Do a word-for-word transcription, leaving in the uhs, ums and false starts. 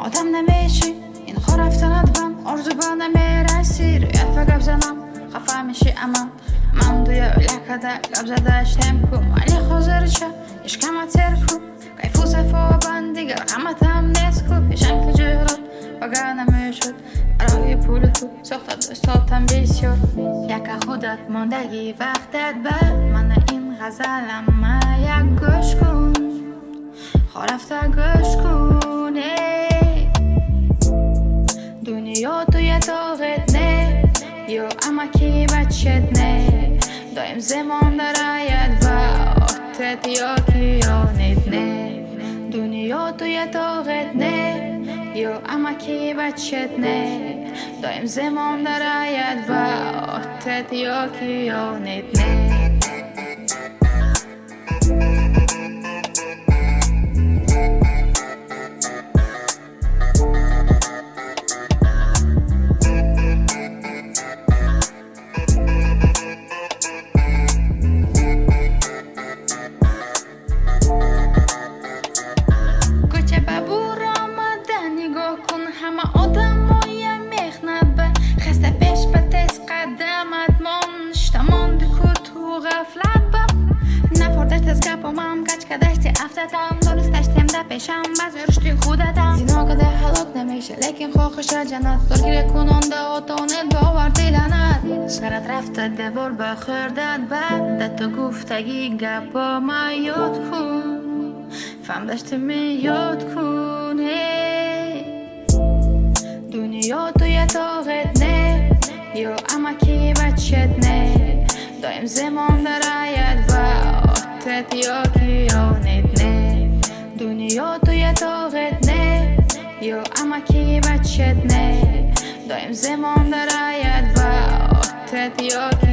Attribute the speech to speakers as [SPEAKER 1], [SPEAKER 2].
[SPEAKER 1] آدم نمیشی این خور رفتنت بم آرزو با نمیرسی رویت و گب زنم خفه میشی اما من دوی لکده گب زدشتم کم ولی خوزر چه اشکمت سر کن کیفو صفا بند دیگر قمت هم نیست کن پیشن که جهرات بگه نمیشد برای پول تو ساختت دستاتم بسیار یک خودت ماندگی وقتت بر من این غزلم ما یک گوش کن خورفته گوش کن دنیا توی تاغت نه یا اما کی بچت نه دایم زمان دراید و آتت یا کیانت نه دنیا توی تاغت نه یا اما کی بچت نه دایم زمان دراید و آتت یا کیانت نه پیشم بعضی رشتی خودتم زینا که ده حلاک نمیشه لیکن خوخش جنت دارگیره کننده آتانت باور دیلنت سرت رفته دوار بخوردت بعد تو گفتگی گپا ما یاد کن فهم داشته می یاد کن دنیا توی تاغت نه یا اما کی بچت نه دایم زمان دراید و آتت یا کیانت نه دنیا توی تاغت نه یا اما کی بچت نه دایم زمان دراید و آتت یا